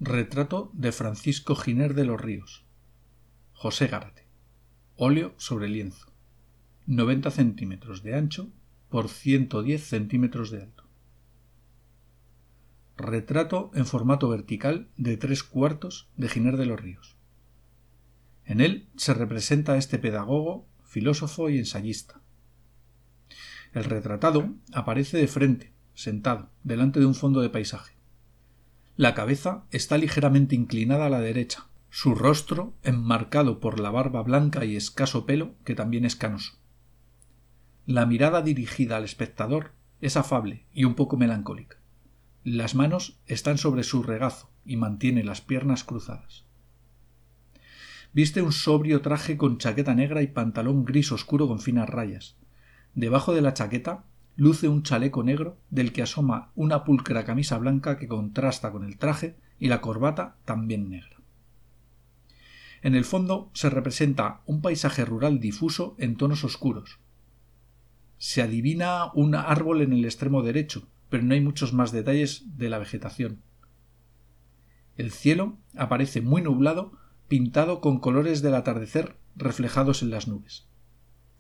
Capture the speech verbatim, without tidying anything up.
Retrato de Francisco Giner de los Ríos. José Gárate. Óleo sobre lienzo. noventa centímetros de ancho por ciento diez centímetros de alto. Retrato en formato vertical de tres cuartos de Giner de los Ríos. En él se representa a este pedagogo, filósofo y ensayista. El retratado aparece de frente, sentado, delante de un fondo de paisaje. La cabeza está ligeramente inclinada a la derecha, su rostro enmarcado por la barba blanca y escaso pelo, que también es canoso. La mirada dirigida al espectador es afable y un poco melancólica. Las manos están sobre su regazo y mantiene las piernas cruzadas. Viste un sobrio traje con chaqueta negra y pantalón gris oscuro con finas rayas. Debajo de la chaqueta luce un chaleco negro del que asoma una pulcra camisa blanca que contrasta con el traje y la corbata también negra. En el fondo se representa un paisaje rural difuso en tonos oscuros. Se adivina un árbol en el extremo derecho, pero no hay muchos más detalles de la vegetación. El cielo aparece muy nublado, pintado con colores del atardecer reflejados en las nubes.